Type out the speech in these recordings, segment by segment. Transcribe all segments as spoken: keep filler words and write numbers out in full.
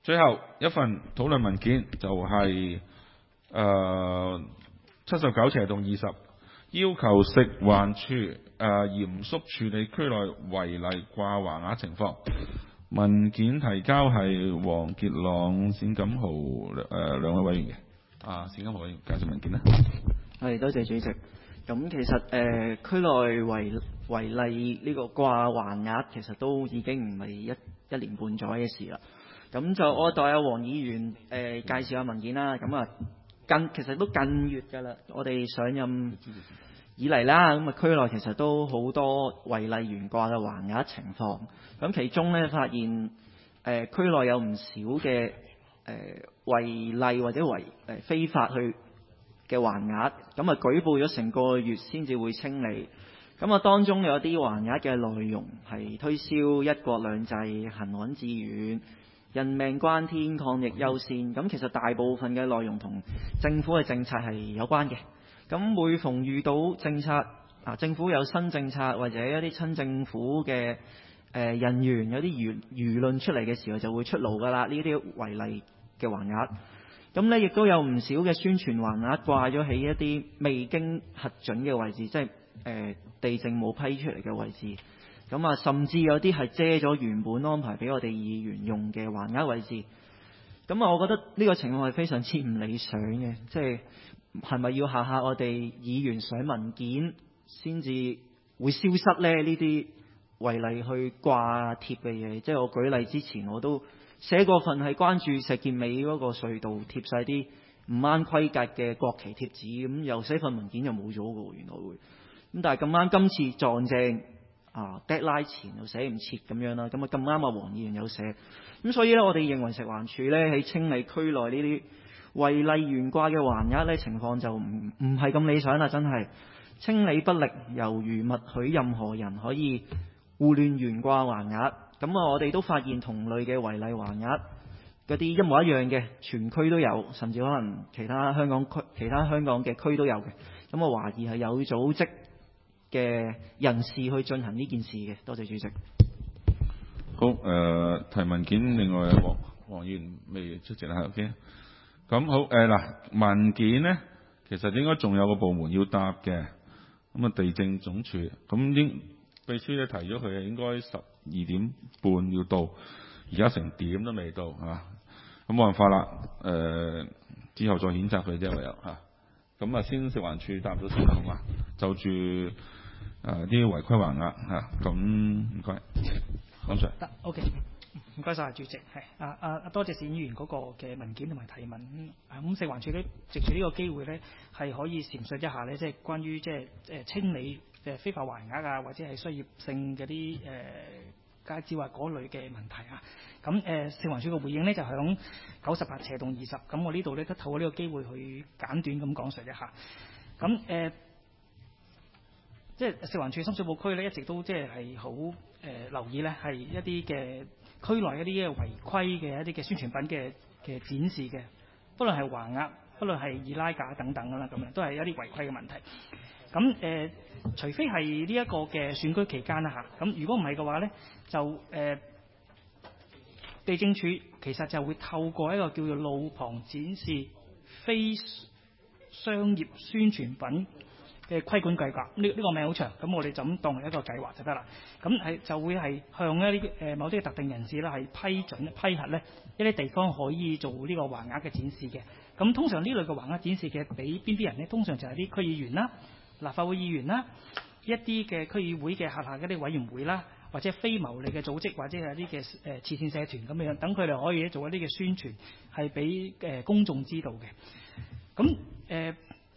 最後一份討論文件就係誒七十九斜洞二十，要求食環署誒嚴肅處理區內違例掛橫額情況。文件提交係黃傑朗、冼錦豪誒、呃、兩位委員嘅。啊，冼錦豪委員介紹文件啦。 係，多謝主席。咁其實誒、呃、區內違違例呢個掛橫額其實都已經唔係一一年半載嘅事啦。咁就我代阿黃議員誒、呃、介紹下文件啦。咁啊近其實都近月㗎啦，我哋上任以嚟啦，咁啊區內其實都好多違例懸掛嘅橫額情況。咁其中咧發現誒、呃、區內有唔少嘅誒違例或者違誒、呃、非法去嘅橫額，咁啊舉報咗成個月先至會清理。咁啊當中有啲橫額嘅內容係推銷一國兩制、行穩致遠、人命關天、抗疫優先。咁其實大部分嘅內容同政府嘅政策係有關嘅。咁每逢遇到政策啊，政府有新政策或者一啲親政府嘅誒、呃、人員有啲輿輿論出嚟嘅時候，就會出爐㗎啦。呢啲違例嘅橫額。咁咧亦都有唔少嘅宣傳橫額掛咗喺一啲未經核准嘅位置，即係誒、呃、地政冇批出嚟嘅位置。咁啊，甚至有啲係遮咗原本安排俾我哋議員用嘅橫額位置。咁啊，我覺得呢個情況係非常之唔理想嘅，即係係咪要下下我哋議員上文件先至會消失呢？呢啲違例去掛貼嘅嘢，即係我舉例之前我都寫過份係關注石硤尾嗰個隧道貼晒啲唔啱規格嘅國旗貼紙，咁又寫份文件就冇咗嘅喎，原來會。咁但係咁啱今次撞正啊 deadline 前又寫唔切咁樣啦，咁啊咁啱啊黃議員有寫，咁所以咧我哋認為食環署咧喺清理區內呢啲違例懸掛嘅橫額咧情況就唔唔係咁理想啦，真係清理不力，猶如默許任何人可以胡亂懸掛橫額。咁啊，我哋都發現同類嘅違例橫額嗰啲一模一樣嘅，全區都有，甚至可能其他香港區、其他香港嘅區都有嘅。咁我懷疑係有組織嘅人士去進行呢件事嘅。多謝主席。 好，誒、呃、提文件，另外黃黃議員未出席啦 ，OK。咁好，誒、呃、嗱文件呢，其實應該仲有個部門要答嘅，咁啊地政總署，咁應秘書咧提咗佢應該十二點半要到，而家成點都未到啊！咁冇辦法啦，誒、呃、之後再譴責佢啫，唯有嚇。咁啊，先食環署答咗先好嘛？就住誒啲違規橫額嚇，咁唔該，講上得 OK，唔該晒主席，係啊啊多謝冼議員嗰個嘅文件同埋提問。咁食環署咧，藉住呢個機會咧，係可以闡述一下咧，即係關於即係誒清理誒非法橫額啊，或者係商業性嗰啲誒街招啊嗰類嘅問題啊。咁誒、呃、食環署嘅回應咧就響九十八斜洞二十。咁我呢度咧都透過呢個機會去簡短咁講述一下。咁誒、呃，即係食環署深水埗區咧一直都即係係好誒留意咧，係一啲嘅區內一啲嘅違規嘅一啲嘅宣傳品嘅嘅展示嘅，不論係橫額，不論係易拉架等等啦，咁樣都係一啲違規嘅問題。咁誒、呃，除非係呢一個嘅選舉期間啦嚇，咁如果唔係嘅話咧，就誒、呃、地政署其實就會透過一個叫做路旁展示非商業宣傳品嘅規管計劃，呢、這、呢個名好長，咁我哋就咁當係一個計劃就得啦。咁係就會係向一啲誒某啲特定人士啦，係批准批核咧一啲地方可以做呢個橫額嘅展示嘅。咁通常呢類嘅橫額展示嘅俾邊啲人呢？通常就係啲區議員啦、立法會議員啦、一啲嘅區議會嘅轄下嗰啲委員會啦，或者非牟利嘅組織，或者係一啲嘅誒慈善社團咁樣，等佢哋可以做一啲嘅宣傳，係俾誒公眾知道嘅。咁誒。呃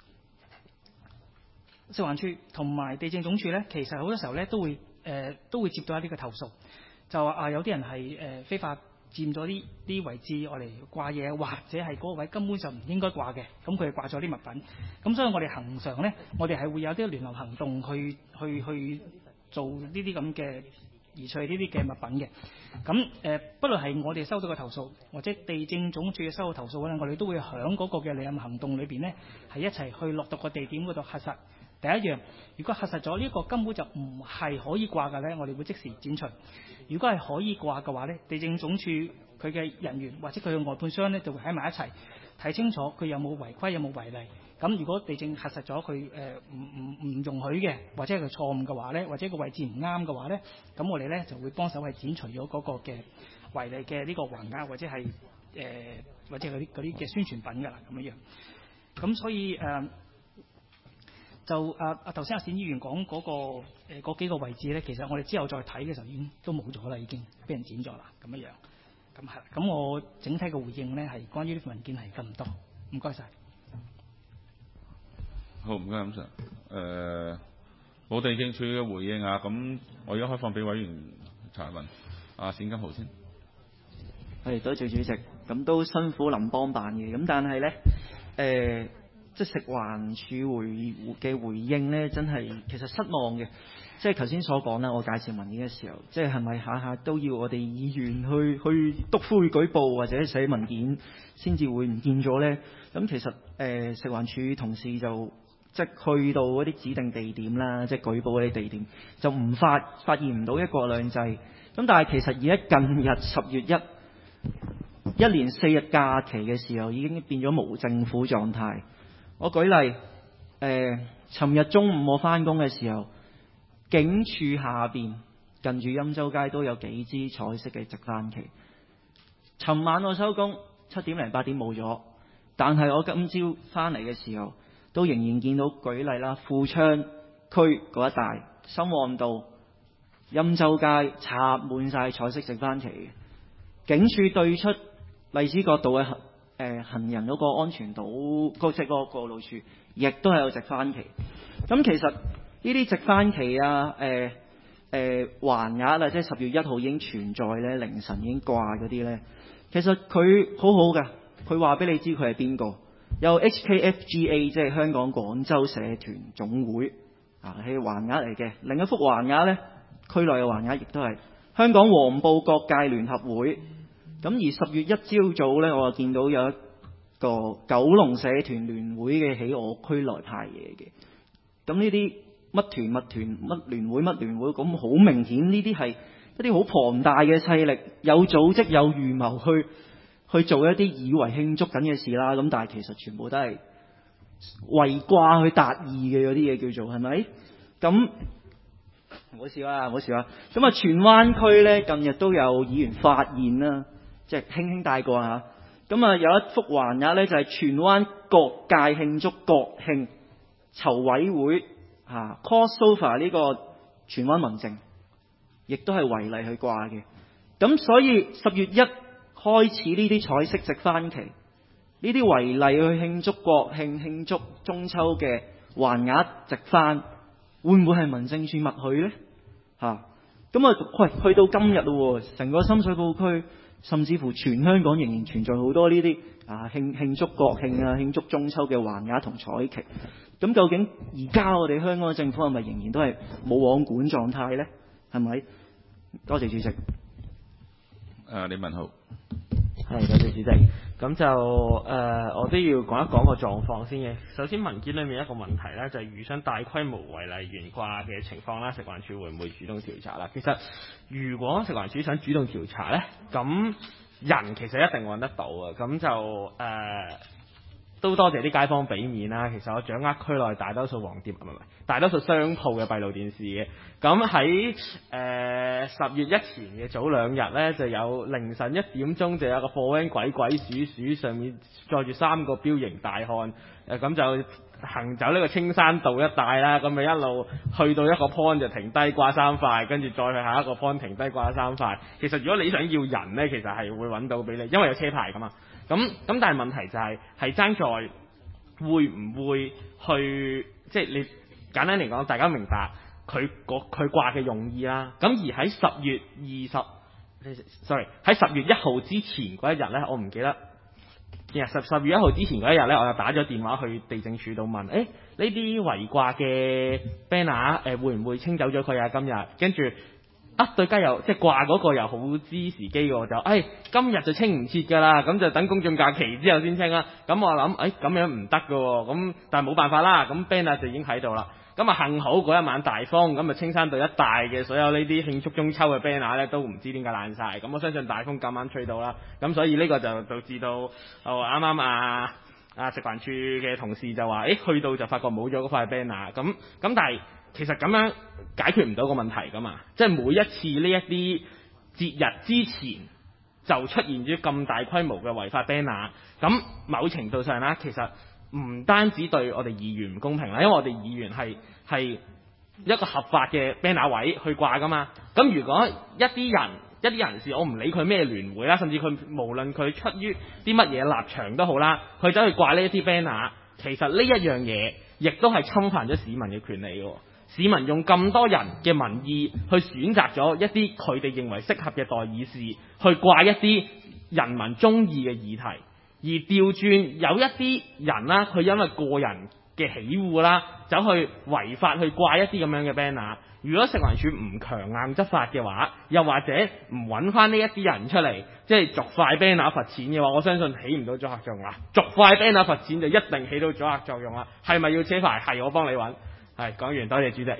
食環署同埋地政總署咧，其實好多時候咧都會誒、呃、都會接到一啲嘅投訴，就話啊有啲人係誒、呃、非法佔咗啲啲位置我嚟掛嘢，或者係嗰個位根本就唔應該掛嘅，咁佢哋掛咗啲物品。咁所以我哋恆常咧，我哋係會有啲聯合行動去去去做呢啲咁嘅移除呢啲嘅物品嘅。咁誒、呃，不論係我哋收到嘅投訴，或者地政總署嘅收到投訴咧，我哋都會響嗰個嘅聯合行動裏邊咧，係一齊去落到個地點嗰度核實。第一樣，如果核實咗呢個根本就唔係可以掛嘅呢，我哋會即時剪除。如果係可以掛嘅話呢，地政總署佢嘅人員或者佢嘅外判商咧就會喺埋一齊睇清楚佢有冇違規有冇違例。咁如果地政核實咗佢誒唔唔唔容許嘅，或者係佢錯誤嘅話咧，或者個位置唔啱嘅話咧，咁我哋咧就會幫手係剪除咗嗰個嘅違例嘅呢個橫額或者係誒、呃、或者嗰啲嗰啲嘅宣傳品㗎啦咁樣樣。咁所以誒、呃、就啊啊頭先阿冼議員講嗰、嗰個誒嗰、呃、幾個位置咧，其實我哋之後再睇嘅時候已經都冇咗啦，已經俾人剪咗啦咁樣樣。咁係，咁我整體嘅回應咧係關於呢份文件係咁多，唔該晒。 好，唔該咁 Sir。誒，冇地政處嘅回應啊，咁我而家開放俾委員查問。阿冼金豪先。 係，多謝主席。咁都辛苦林邦辦嘅，咁但係咧，誒、呃，即係食環署回嘅回應咧，真係其實失望嘅。即係頭先所講啦，我介紹文件嘅時候，即係係咪下下都要我哋議員去去督灰舉報或者寫文件先至會唔見咗咧？咁其實誒、呃、食環署同事就即係去到嗰啲指定地點啦，即係舉報嗰啲地點，就唔發發現唔到一國兩制。咁但係其實而家近日十月一一連四日假期嘅時候，已經變咗無政府狀態。我舉例誒，尋、呃、日中午我返工嘅時候，警署下邊近住欽州街都有幾支彩色嘅直幡旗。尋晚我收工七點零八點冇咗，但係我今朝返嚟嘅時候，都仍然見到舉例啦，富昌區嗰一帶、深旺道、欽州街插滿晒彩色直幡旗嘅。警署對出荔枝角道嘅行、呃、行人嗰個安全島嗰即係嗰個過路處，亦都係有直幡旗。咁其實呢啲直幡旗啊、誒誒橫額啊，即係十月一號已經存在咧，凌晨已經掛嗰啲咧，其實佢好好㗎，佢話俾你知佢係邊個。有 H K F G A 即係香港廣州社團總會啊，係橫額嚟嘅。另一幅橫額咧，區內嘅橫額亦都係香港黃埔各界聯合會。咁而十月一朝早咧，我就見到有一個九龍社團聯會嘅喺我區內派嘢嘅。咁呢啲乜團乜團乜聯會乜聯會，咁好明顯呢啲係一啲好龐大嘅勢力，有組織有預謀去去做一啲以為慶祝緊嘅事啦。咁但係其實全部都係圍掛去達意嘅嗰啲嘢叫做係咪？咁唔好笑啊，唔好笑啊！咁啊，荃灣區咧近日都有議員發現啦，即係輕輕帶過嚇。咁啊有一幅橫額咧就係荃灣各界慶祝國慶籌委會嚇 crossover 呢個荃灣民政，亦都係違例去掛嘅。咁所以十月一開始呢啲彩色直幡旗，呢啲違例去慶祝國慶、慶祝中秋嘅橫額直幡，會唔會係民政處默許呢？嚇咁啊！喂，去到今日咯，成個深水埗區，甚至乎全香港仍然存在好多呢啲啊慶慶祝國慶啊、慶祝中秋嘅橫額同彩旗。咁究竟而家我哋香港嘅政府係咪仍然都係冇網管狀態呢？係咪？多謝主席。 誒，李文浩。 係，多謝主席。咁就誒、呃，我都要講一講個狀況先嘅。首先文件裏面一個問題咧，就係、是、遇上大規模違例懸掛嘅情況啦，食環署會唔會主動調查啦？其實如果食環署想主動調查咧，咁人其實一定揾得到嘅。咁就誒、呃，都多謝啲街坊俾面啦。其實我掌握區內大多數黃店，唔係唔係，大多數商鋪嘅閉路電視嘅。咁喺誒十月一前嘅早兩日咧，就有凌晨一點鐘就有個貨 van 鬼鬼祟祟，上面載住三個彪形大漢，誒咁就行走呢個青山道一帶啦。咁咪一路去到一個 point 就停低掛三塊，跟住再去下一個 point 停低掛三塊。其實如果你想要人咧，其實係會揾到俾你，因為有車牌噶嘛。咁咁但係問題就係係爭在會唔會去，即係你簡單嚟講，大家明白。佢佢掛嘅用意啦，咁而喺十月二十，sorry 喺十月一號之前嗰一日咧，我唔記得，其實十十月一號之前嗰一日咧，我就打咗電話去地政署度問，誒呢啲圍掛嘅 banner 誒會唔會清走咗佢啊？今日跟住啊對家又即係掛嗰個又好知時機喎，就誒、哎、今日就清唔切㗎啦，咁就等公眾假期之後先清啦。咁我諗誒咁樣唔得㗎喎，咁但係冇辦法啦，咁 banner 就已經喺度啦。 咁啊幸好嗰一晚大風，咁啊青山道一帶嘅所有呢啲慶祝中秋嘅 banner 咧都唔知點解爛晒，咁我相信大風咁啱吹到啦，咁所以呢個就導致到哦啱啱啊啊食環署嘅同事就話，誒去到就發覺冇咗嗰塊 banner， 咁咁但係其實咁樣解決唔到個問題噶嘛，即係每一次呢一啲節日之前就出現咗咁大規模嘅違法 banner， 咁某程度上啦，其實唔單止對我哋議員唔公平啦，因為我哋議員係係一個合法嘅 banner 位去掛噶嘛，咁如果一啲人一啲人士，我唔理佢咩聯會啦，甚至佢無論佢出於啲乜嘢立場都好啦，佢走去掛呢一啲 banner， 其實呢一樣嘢亦都係侵犯咗市民嘅權利嘅。市民用咁多人嘅民意去選擇咗一啲佢哋認為適合嘅代議士，去掛一啲人民中意嘅議題，而調轉有一啲人啦，佢因為個人嘅喜惡啦，走去違法去掛一啲咁樣嘅 banner。如果食環署唔強硬執法嘅話，又或者唔揾翻呢一啲人出嚟，即係逐塊 banner 罰錢嘅話，我相信起唔到阻嚇作用啦。逐塊 banner 罰錢就一定起到阻嚇作用啦。係咪要車牌？係，我幫你揾。係講完，多謝主席。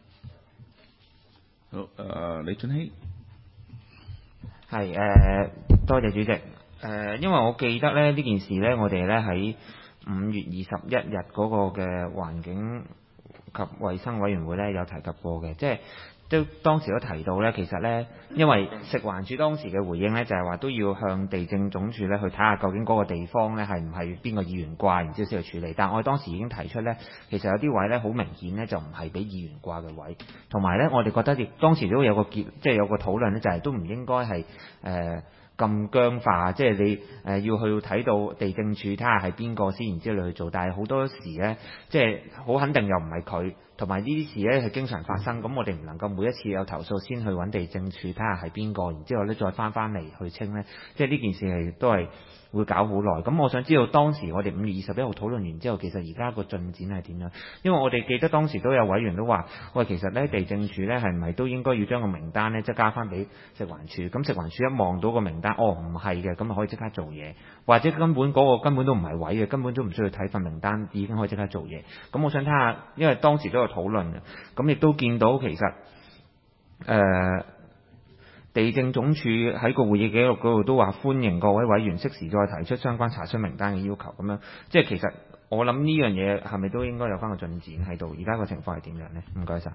好，誒、呃、李俊熙。 係誒、呃，多謝主席。誒、呃，因為我記得咧呢件事咧，我哋咧喺五月二十一日嗰個嘅環境及衛生委員會咧有提及過嘅，即係都當時都提到咧，其實咧因為食環署當時嘅回應咧就係話都要向地政總署咧去睇下究竟嗰個地方咧係唔係邊個議員掛，然之後先去處理。但係我哋當時已經提出咧，其實有啲位咧好明顯咧就唔係俾議員掛嘅位，同埋咧我哋覺得亦當時都有個結，即係有個討論咧，就係都唔應該係誒咁僵化，即係你誒、呃、要去睇到地政署睇下係邊個先，然之後你去做。但係好多時咧，即係好肯定又唔係佢，同埋呢啲事咧係經常發生。咁我哋唔能夠每一次有投訴先去揾地政署睇下係邊個，然之後咧再翻翻嚟去清咧。即係呢件事係都係會搞好耐。咁我想知道當時我哋五月二十一號討論完之後，其實而家個進展係點樣？因為我哋記得當時都有委員都話，喂，其實咧地政署咧係唔係都應該要將個名單咧即係交翻俾食環署？咁食環署一望到個名單，哦唔係嘅，咁可以即刻做嘢，或者根本嗰、嗰個根本都唔係位嘅，根本都唔需要睇份名單，已經可以即刻做嘢。咁我想睇下，因為當時都有討論嘅，咁亦都見到其實誒。呃地政總署喺個會議記錄嗰度都話歡迎各位委員適時再提出相關查詢名單嘅要求，咁樣即係其實我諗呢樣嘢係咪都應該有翻個進展喺度？而家個情況係點樣呢？唔該晒。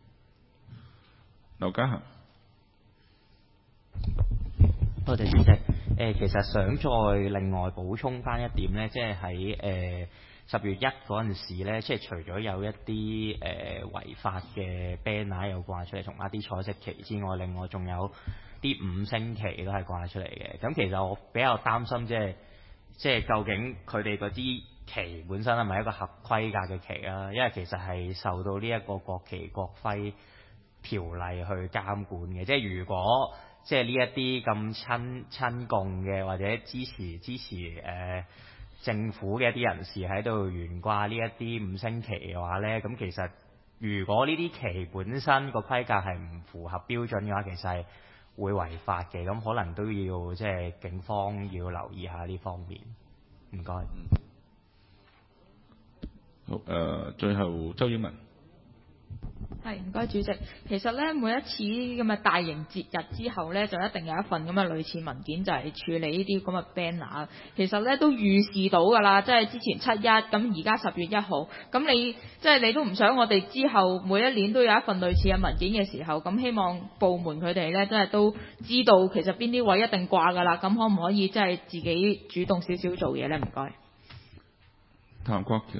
劉家恒， 多謝主席。誒、呃，其實想再另外補充翻一點呢，即係喺誒十月一嗰陣時咧，即係除咗有一啲誒、呃、違法嘅 banner 有掛出嚟同一啲彩色旗之外，另外仲有啲五星旗都係掛出嚟嘅。咁其實我比較擔心，即係即係究竟佢哋嗰啲旗本身係咪一個合規格嘅旗啊？因為其實係受到呢一個國旗國徽條例去監管嘅。即係如果即係呢一啲咁親親共嘅或者支持支持誒、呃政府嘅一啲人士喺度懸掛呢一啲五星旗嘅話呢，咁其實如果呢啲旗本身個規格係唔符合標準嘅話，其實係會違法嘅，咁可能都要即係警方要留意下呢方面。唔該。 好，誒、呃，最後周英文。 係，唔該主席。其實咧，每一次咁嘅大型節日之後咧，就一定有一份咁嘅類似文件，就係處理呢啲咁嘅 banner。其實咧都預示到㗎啦，即係之前七一，咁而家十月一號，咁你即係你都唔想我哋之後每一年都有一份類似嘅文件嘅時候，咁希望部門佢哋咧，真係都知道其實邊啲位一定掛㗎啦。咁可唔可以即係自己主動少少做嘢咧？唔該。 譚國僑。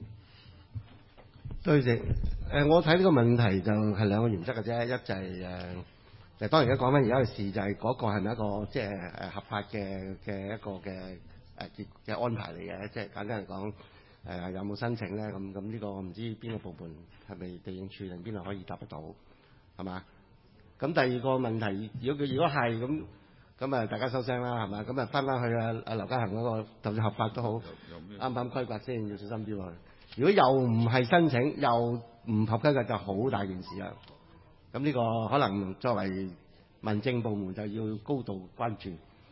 對住誒，我睇呢個問題就係兩個原則嘅啫，一就係、是、誒，就當然而家講翻而家嘅事，就係、是、嗰個係咪一個即係誒合法嘅嘅一個嘅誒結嘅安排嚟嘅，即係簡單嚟講誒有冇申請咧？咁咁呢個我唔知邊個部門係咪地政處定邊度可以答得到，係嘛？咁第二個問題，如果佢如果係咁咁啊，大家收聲啦，係嘛？咁啊翻返去啊啊劉家恒嗰、那個，就算合法都好，啱唔啱規格先，要小心啲喎。如果又唔係申請，又唔合規格，就好大件事啦。咁呢個可能作為民政部門就要高度關注。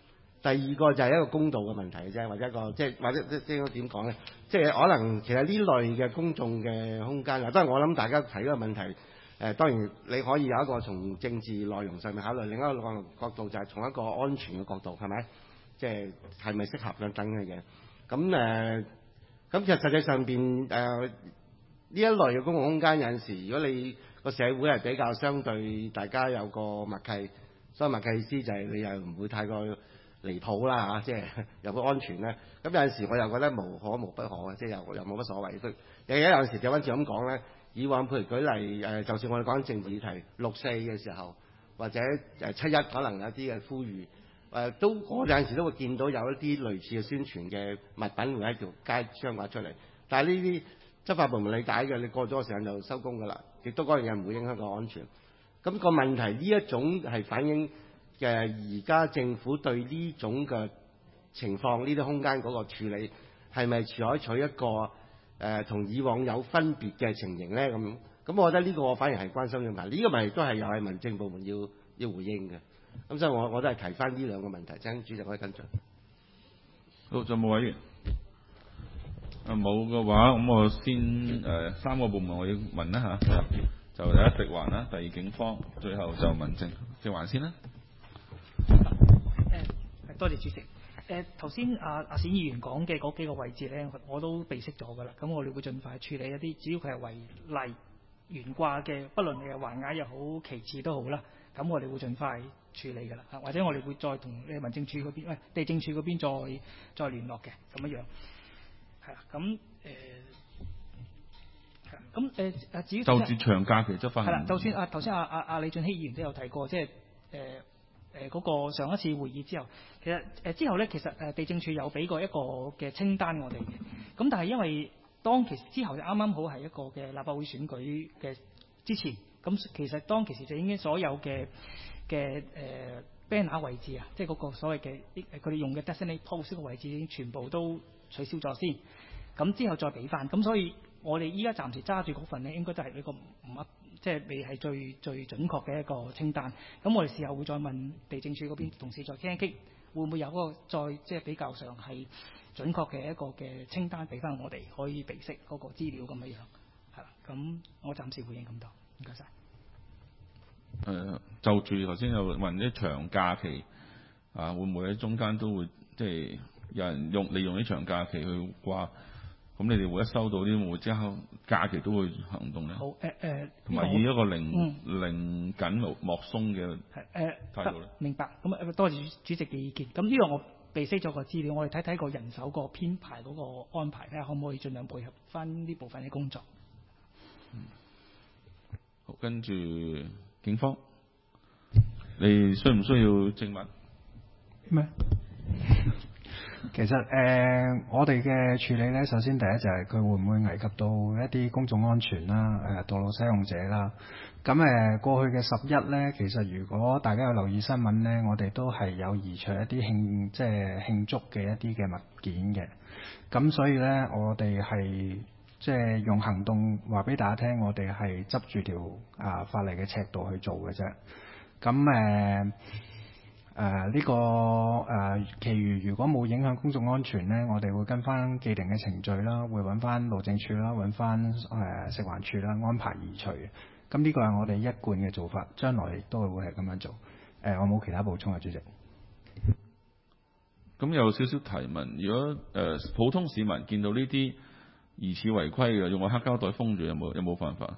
第二個就係一個公道嘅問題啫，或者一個即係或者即即應該點講咧？即係可能其實呢類嘅公眾嘅空間啊，當然我諗大家睇呢個問題，誒、呃、當然你可以有一個從政治內容上面考慮，另一個角度就係從一個安全嘅角度，係咪？即係係咪適合等等嘅嘢？咁誒，咁其實實際上邊誒呢一類嘅公共空間有陣時，如果你個社會係比較相對大家有個默契，所謂默契意思就係你又唔會太過離譜啦嚇，即係又會安全咧。咁有陣時我又覺得無可無不可嘅，即係又又冇乜所謂。都有有陣時調翻轉咁講咧，以往譬如舉例誒，就算我哋講政治議題六四嘅時候，或者誒七一可能有啲嘅呼籲，誒都我有陣時都會見到有一啲類似嘅宣傳嘅物品會喺條街張掛出嚟。但係呢啲執法部門理解嘅，你過咗個時間就收工㗎啦，亦都嗰樣嘢唔會影響個安全。咁個問題呢一種係反映嘅而家政府對呢種嘅情況，呢啲空間嗰個處理係咪採取一個誒同、呃、以往有分別嘅情形咧？咁咁，我覺得呢個我反而係關心嘅問題。呢、這個問題都係又係民政部門要要回應嘅。咁所以我我都係提翻呢兩個問題，請主席可以跟進。 好，仲有冇委員？啊冇嘅話，咁我先誒、呃、三個部門我要問一下，就第一食環啦，第二警方，最後就民政。食環先啦。 誒，多謝主席。誒頭先阿阿冼議員講嘅嗰幾個位置咧，我都備悉咗㗎啦。咁我哋會盡快處理一啲，只要佢係違例懸掛嘅，不論你係橫額又好旗幟都好啦。咁我哋會盡快處理㗎啦。或者我哋會再同誒民政處嗰邊，喂地政處嗰邊再再聯絡嘅咁樣樣。係啦，咁誒。咁誒誒，至於就住長假期執法係啦， 就算啊頭先阿阿阿李俊熙議員都有提過，即係誒誒嗰個上一次會議之後，其實誒、呃、之後咧，其實誒地政處有俾過一個嘅清單我哋嘅，咁但係因為當其時之後就啱啱好係一個嘅立法會選舉嘅之前，咁其實當其時就已經所有嘅嘅誒 banner 位置啊，即係嗰個所謂嘅佢哋用嘅 designated post 嘅位置已經全部都取消咗先，咁之後再俾翻，咁所以。我哋依家暫時揸住嗰份咧，應該都係一個唔啱，即係未係最最準確嘅一個清單。咁我哋事後會再問地政處嗰邊同事再傾一傾，會唔會有嗰個再即係比較上係準確嘅一個嘅清單俾翻我哋，可以備悉嗰個資料咁樣樣。係啦，咁我暫時回應咁多，唔該晒。 誒，就住頭先有問啲長假期啊，會唔會喺中間都會即係有人用利用啲長假期去掛？咁你哋會一收到啲，會唔會之後假期都會行動咧？ 好誒誒， 同、呃、埋以一個零、 嗯、 零緊莫莫鬆嘅誒態度咧。 明白。咁啊，多謝主席嘅意見。咁呢個我備悉咗個資料，我哋睇睇個人手個編排嗰個安排，睇下可唔可以盡量配合翻呢部分嘅工作。 嗯、好，跟住警方，你需唔需要證物？ 咩？其實誒、呃，我哋嘅處理咧，首先第一就係佢會唔會危及到一啲公眾安全啦，誒、呃、道路使用者啦。咁誒、呃、過去嘅十一咧，其實如果大家有留意新聞咧，我哋都係有移除一啲慶即係慶祝嘅一啲嘅物件嘅。咁所以咧，我哋係即係用行動話俾大家聽，我哋係執住條啊法例嘅尺度去做嘅啫。咁誒。呃誒、呃、呢、這個誒、呃，其餘如果冇影響公眾安全咧，我哋會跟翻既定嘅程序啦，會揾翻路政署啦，揾翻誒食環署啦，安排移除。咁呢個係我哋一貫嘅做法，將來亦都會係咁樣做。誒、呃，我冇其他補充啊，主席。 咁有少少提問，如果誒、呃、普通市民見到呢啲疑似違規嘅，用個黑膠袋封住，有冇有冇犯法？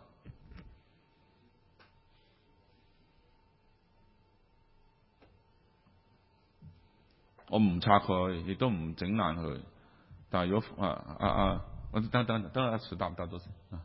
我唔拆佢，亦都唔整爛佢。但係如果啊啊啊，我等等等阿 Sir 答唔答到先？誒、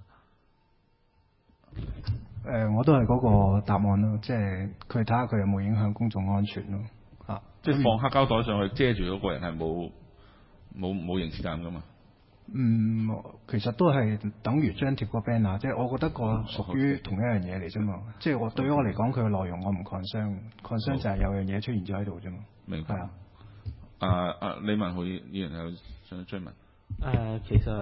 呃，我都係嗰個答案咯，即係佢睇下佢有冇影響公眾安全咯。嚇、啊， 即係放黑膠袋上去遮住嗰個人係冇冇冇刑事責任噶嘛？ 嗯，其實都係等於張貼個 banner，即係我覺得個屬於同一樣嘢嚟啫嘛。哦 okay. 即係我對於我嚟講，佢嘅內容我唔 concern，concern 就係有樣嘢出現咗喺度啫嘛。 明白。 啊。 啊啊！李文浩議員有想追問。 誒、呃，其實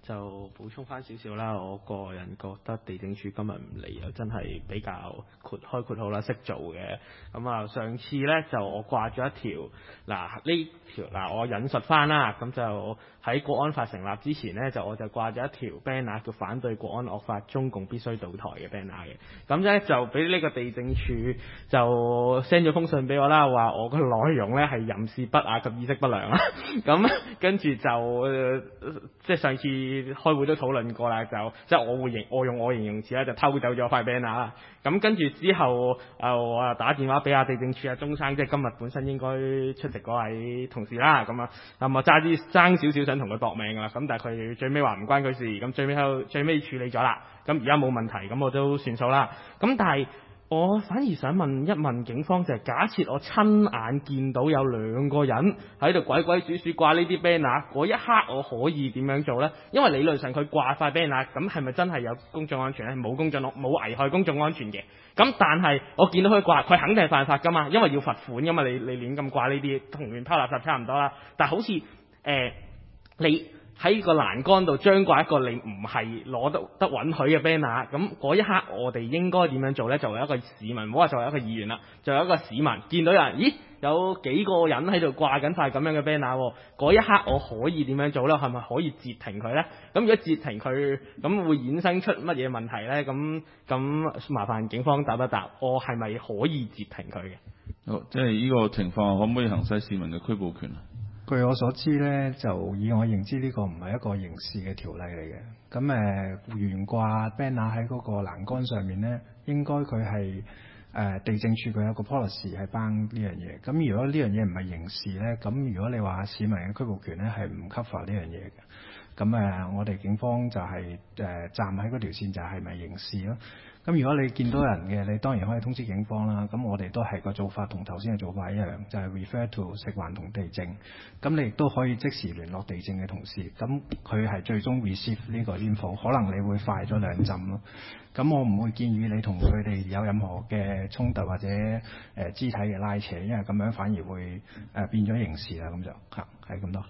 就補充翻少少啦，我個人覺得地政署今日唔嚟啊，真係比較闊開闊好啦，識做嘅。咁啊，上次呢，就我掛咗一條，嗱呢條嗱我引述翻啦，咁就喺國安法成立之前呢，就我就掛咗一條 banner 叫反對國安惡法，中共必須倒台嘅 banner 嘅。咁呢，就俾呢個地政署就 send 咗封信俾我啦，話我個內容呢係淫褻不雅及意識不良啦。咁跟住就、呃、即係上次開會都討論過啦，就即係我會形我用我形容詞咧，就偷走咗塊 banner 啦。咁跟住之後啊，我啊打電話俾阿地政署阿鐘生，即係今日本身應該出席嗰位同事啦。咁啊，咁啊揸啲爭少少想同佢搏命噶啦。咁但係佢最尾話唔關佢事，咁最尾喺最尾處理咗啦。咁而家冇問題，咁我都算數啦。咁但係我反而想問一問警方，就係、是、假設我親眼見到有兩個人喺度鬼鬼祟祟掛呢啲 banner， 嗰一刻我可以點樣做呢？因為理論上佢掛塊 banner， 咁係咪真係有公眾安全呢？冇公眾冇危害公眾安全嘅。咁但係我見到佢掛，佢肯定係犯法噶嘛，因為要罰款噶嘛。你你亂咁掛呢啲，同亂拋垃圾差唔多啦。但係好似誒、呃、你喺個欄杆度張掛一個你唔係攞得得允許嘅 banner， 咁嗰一刻我哋應該點樣做呢？作為一個市民，唔好話作為一個議員啦，作為一個市民，見到有人，咦有幾個人喺度掛緊塊咁樣嘅 banner， 嗰一刻我可以點樣做呢？係咪可以截停佢呢？咁如果截停佢，咁會衍生出乜嘢問題呢？咁咁麻煩警方答一答，我係咪可以截停佢嘅？ 好，即係呢個情況可唔可以行使市民嘅拘捕權啊？ 據我所知呢，就以我認知呢個唔係一個刑事嘅條例嚟嘅。咁誒懸掛 banner 喺嗰個欄杆上面呢，應該佢係誒地政處佢有個 policy 係幫呢樣嘢。咁如果呢樣嘢唔係刑事呢，咁如果你話市民嘅拘捕權呢係唔 cover 呢樣嘢嘅。咁誒我哋警方就係、是、誒、呃、站喺嗰條線就係咪刑事咯？咁如果你見到人嘅，你當然可以通知警方啦。咁我哋都係個做法同頭先嘅做法一樣，就係、是、refer to 食環同地政。咁你亦都可以即時聯絡地政嘅同事。咁佢係最終 receive 呢個 info， 可能你會快咗兩陣咯。咁我唔會建議你同佢哋有任何嘅衝突或者誒、呃、肢體嘅拉扯，因為咁樣反而會誒、呃、變咗刑事啦。咁就嚇係咁多。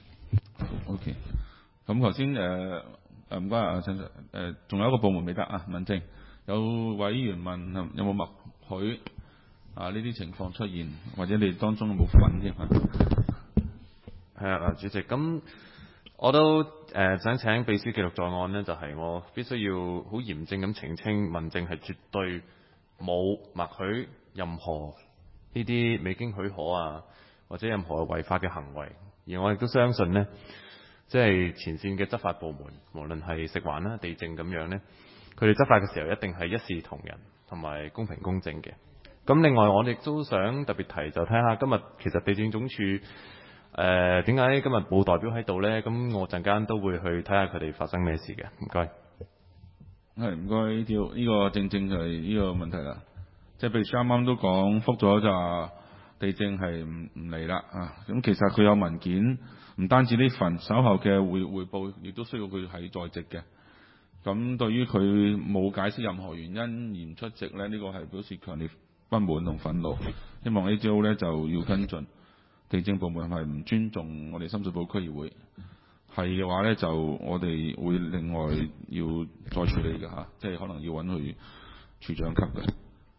OK。咁頭先誒誒唔該啊，陳 Sir 誒，仲有一個部門未得啊，民政有委員問有冇默許啊呢啲情況出現，或者你當中有冇份添啊？ 係啊，主席，咁我都誒、呃、想請秘書記錄在案呢，就係、是、我必須要好嚴正咁澄清，民政係絕對冇默許任何呢啲未經許可啊，或者任何違法嘅行為，而我亦都相信呢。即係前線嘅執法部門，無論係食環啦、地政咁樣呢，佢哋執法嘅時候一定係一視同仁同埋公平公正嘅。咁另外我哋都想特別提，就睇下今日其實地政總署誒點解今日冇代表喺度呢？咁我陣間都會去睇下佢哋發生咩事嘅。唔該。 係唔該，呢條呢個正正就係呢個問題啦。即係譬如啱啱都講覆咗就話地政係唔唔嚟啦啊！咁其實佢有文件。唔單止呢份稍後嘅匯匯報，亦都需要佢係在席嘅。咁對於佢冇解釋任何原因而唔出席呢，呢、呢個係表示強烈不滿同憤怒。希望呢招呢就要跟進。地政部門係唔尊重我哋深水埗區議會，係嘅話呢，就我哋會另外要再處理嘅嚇，即係可能要揾佢處長級嘅。誒、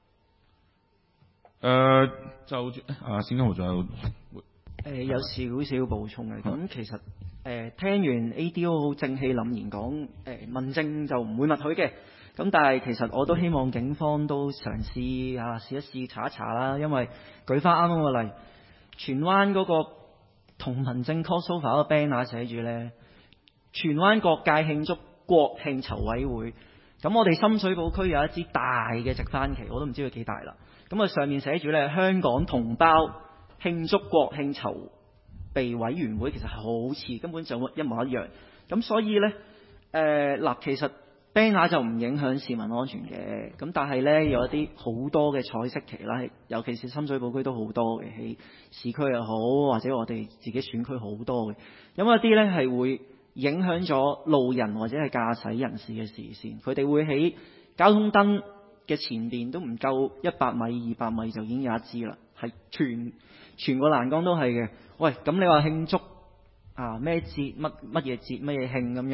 呃，就啊，先生仲有。 誒、呃、有少少補充嘅，咁其實誒、呃、聽完 A D O 好正氣凜然講，誒、呃、民政就唔會默許嘅，咁但係其實我都希望警方都嘗試啊試一試查一查啦，因為舉翻啱啱個例，荃灣嗰個同民政 crossover 嗰個 banner 寫住咧，荃灣各界慶祝國慶籌委會，咁我哋深水埗區有一支大嘅直番旗，我都唔知佢幾大啦，咁啊上面寫住咧香港同胞慶祝國慶籌備委員會，其實係好似根本就一模一樣。咁所以呢，誒、呃、嗱，其實 banner 就唔影響市民安全嘅。咁但係呢，有一啲好多嘅彩色旗啦，尤其是深水埗區都好多嘅，喺市區又好，或者我哋自己選區好多嘅。有一啲呢係會影響咗路人或者係駕駛人士嘅視線，佢哋會喺交通燈嘅前邊都唔夠一百米、二百米就已經有一支啦，係全。全個欄杆都係嘅。喂，咁你話慶祝啊咩節乜乜嘢節乜嘢慶咁樣？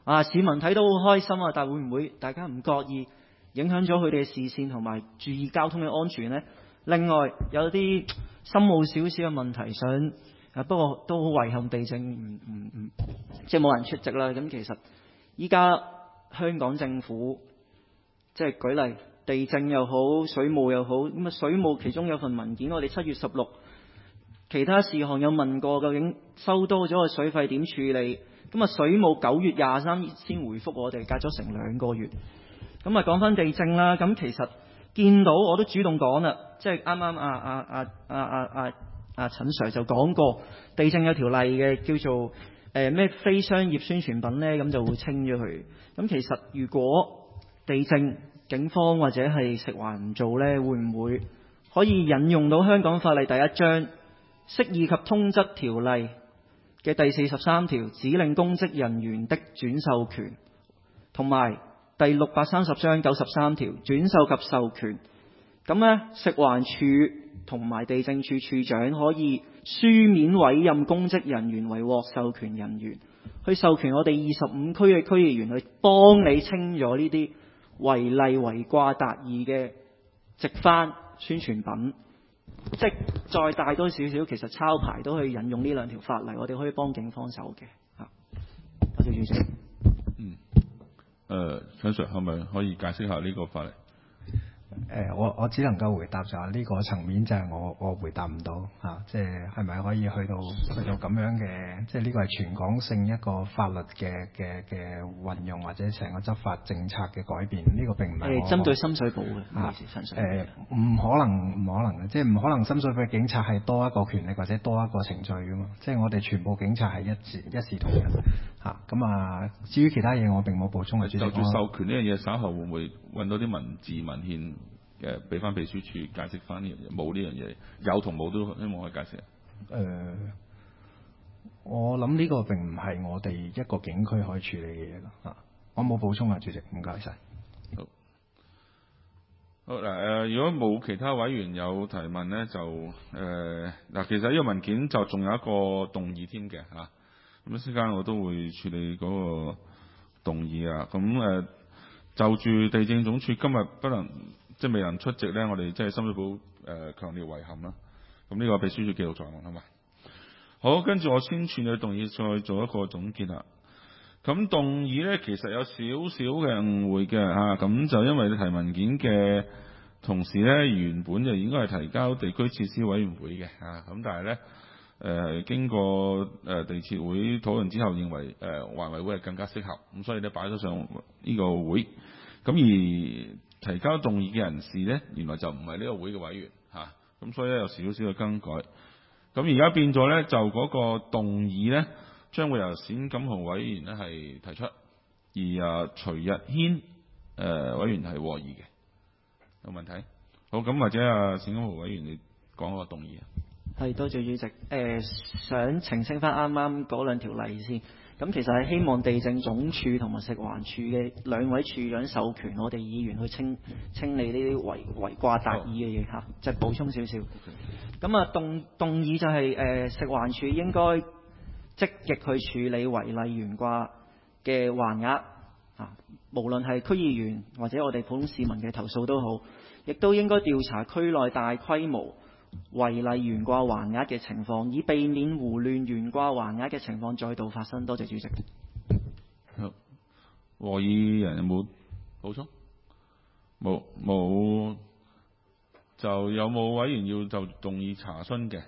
啊市民睇到好開心啊，但會唔會大家唔覺意影響咗佢哋嘅視線同埋注意交通嘅安全呢？另外有啲深奧少少嘅問題想，啊不過都好遺憾地政唔唔唔，即係冇人出席啦。咁其實依家香港政府即係舉例地政又好，水務又好，咁啊水務其中有份文件，我哋七月十六其他事項有問過，究竟收多咗個水費點處理？咁啊水務九月廿三先回覆我哋，隔咗成兩個月。咁啊講翻地政啦，咁其實見到我都主動講啦，即係啱啱啊啊啊啊啊啊啊陳 Sir 就講過，地政有條例嘅叫做誒咩、呃、非商業宣傳品咧，咁就會清咗佢。咁其實如果地政警方或者係食環唔做咧，會唔會可以引用到香港法例第一章釋義及通則條例嘅第四十三條指令公職人員的轉授權，同埋第六百三十章九十三條轉授及授權。咁呢，食環署同埋地政處處長可以書面委任公職人員為獲授權人員，去授權我哋二十五區嘅區議員去幫你清咗呢啲違例違掛達義嘅直翻宣傳品。即係再大多少少，其實抄牌都可以引用呢兩條法例，我哋可以幫警方手嘅嚇。多謝主席。 嗯。誒、呃，陳 Sir 係咪可以解釋下呢個法例？ 誒、呃，我我只能夠回答就係呢個層面，就係我我回答唔到嚇，即係係咪可以去到去到咁樣嘅，即係呢個係全港性一個法律嘅嘅嘅運用，或者成個執法政策嘅改變，呢、這個並唔係我針對深水埗嘅嚇誒，唔可能唔可能嘅，即係唔可能深水埗嘅警察係多一個權力或者多一個程序噶嘛，即係我哋全部警察係一致一視同仁嚇。咁啊，至於其他嘢我並冇補充嘅。主席， 就住授權呢樣嘢，稍後會唔會揾到啲文字文獻？誒，俾翻秘書處解釋翻呢樣嘢，冇呢樣嘢，有同冇都希望可以解釋。誒、 呃，我諗呢個並唔係我哋一個警區可以處理嘅嘢咯。啊，我冇補充啊，主席，唔該晒。 好，好嗱誒、呃，如果冇其他委員有提問咧，就誒嗱、呃，其實呢個文件就仲有一個動議添嘅嚇。咁一陣間我都會處理嗰個動議啊。咁誒、呃，就住地政總署今日不能。即係未能出席咧，我哋即係深水埗誒強烈遺憾啦。咁呢個秘書處記錄在案，好嘛？好，跟住我先處理動議，再做一個總結啦。咁動議咧其實有少少嘅誤會嘅嚇，咁、啊、就因為你提文件嘅同時咧，原本就應該係提交地區設施委員會嘅嚇，咁、啊、但係咧誒經過誒地設會討論之後，認為誒環委會係更加適合，咁所以咧擺咗上呢個會，咁而提交動議嘅人士呢，原來就唔係呢個會嘅委員嚇，咁、啊、所以咧有少少嘅更改。咁而家變咗呢，就嗰個動議呢，將會由冼錦豪委員呢係提出，而啊徐日軒誒、呃、委員係和議嘅。有問題？好，咁或者啊冼錦豪委員你講個動議啊。 係，多謝主席。誒、呃，想澄清翻啱啱嗰兩條例先。咁其實係希望地政總署同埋食環署嘅兩位處長授權我哋議員去清清理呢啲違違掛達義嘅嘢嚇，就係、補充少少。咁啊動動議就係、是、誒、呃、食環署應該積極去處理違例懸掛嘅橫額嚇，無論係區議員或者我哋普通市民嘅投訴都好，亦都應該調查區內大規模違例懸掛橫額嘅情況，以避免胡亂懸掛橫額嘅情況再度發生。多謝主席。 好，和議人有冇補充？冇冇，就有冇委員要就動議查詢嘅？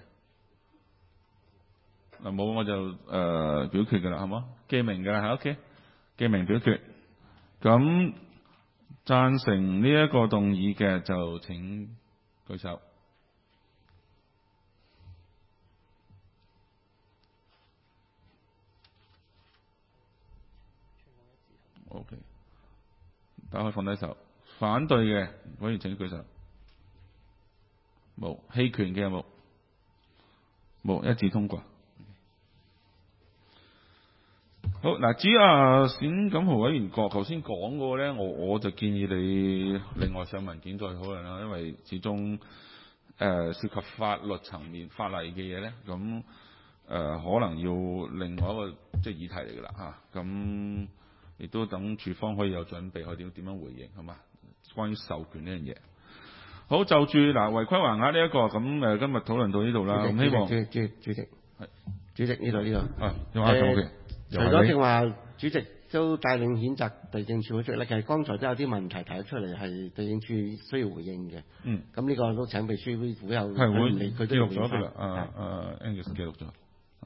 嗱冇我就誒、呃、表決㗎啦，係嘛？記名㗎啦，係 OK。記名表決。咁贊成呢一個動議嘅就請舉手。O.K. 打開放低手。反對嘅委員請舉手。冇。棄權嘅有冇？冇。一致通過。好嗱，至於阿冼錦豪委員國頭先講過咧，我我就建議你另外上文件再討論啦，因為始終誒、呃、涉及法律層面法例嘅嘢咧，咁誒、呃、可能要另外一個即係議題嚟㗎啦嚇，咁。 亦都等處方可以有準備，可以點點樣回應，係嘛？關於授權呢樣嘢。好，就住嗱違規還押呢一個咁誒，今日討論到呢度啦。咁希望主主主主席係主席呢度呢度啊，有啊，有嘅。 除咗正話主席都帶領譴責地政處嗰出咧，其實剛才都有啲問題提咗出嚟，係地政處需要回應嘅。 嗯。 咁呢個都請秘書會會有係會佢記錄咗㗎啦。啊啊 Angus 記錄咗。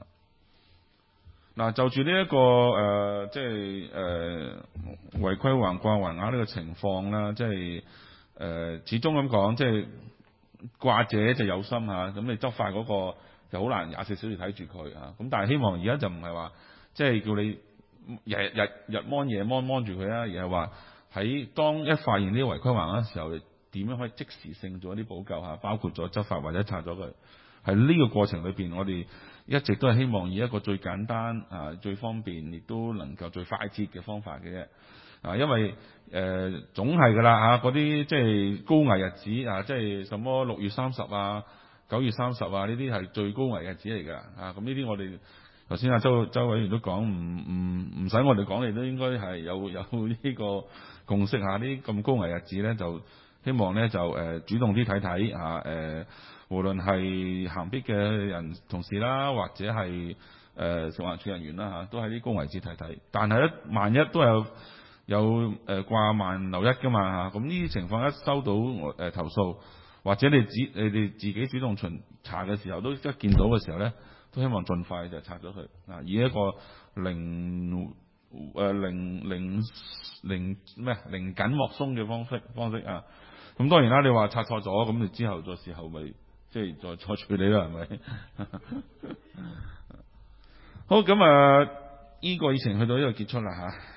嗱，就住呢一個誒、呃，即係誒違規還掛還押呢個情況啦，即係誒、呃，始終咁講，即係掛者就有心嚇，咁你執法嗰個就好難廿四小時睇住佢嚇，咁但係希望而家就唔係話即係叫你日日日芒夜芒芒住佢啊，而係話喺當一發現呢個違規還押嘅時候，點樣可以即時性做一啲補救嚇，包括咗執法或者拆咗佢。喺呢個過程裏邊，我哋一直都係希望以一個最簡單啊、最方便，亦都能夠最快捷嘅方法嘅啫。啊，因為誒、呃、總係㗎啦嚇，嗰啲即係高危日子啊，即係什麼六月三十啊、九月三十啊，呢啲係最高危日子嚟㗎。啊，咁呢啲我哋頭先阿周周委員都講，唔唔唔使我哋講，你都應該係有有呢個共識嚇。呢啲咁高危日子咧，就希望咧就誒、呃、主動啲睇睇啊誒。呃無論係行必嘅人同事啦，或者係誒、呃、食環署人員啦嚇，都喺啲高危節睇睇。但係咧，萬一都有有誒、呃、掛萬留一㗎嘛嚇，咁呢啲情況一收到誒、呃、投訴，或者你自你哋自己主動巡查嘅時候，都一見到嘅時候咧，都希望盡快就拆咗佢啊，以一個零誒、呃、零零零咩零緊莫鬆嘅方式方式啊。咁當然啦，你話拆錯咗，咁你之後再事後咪。即係再再處理啦，係咪？好，咁啊，呢個議程去到呢度結束啦嚇。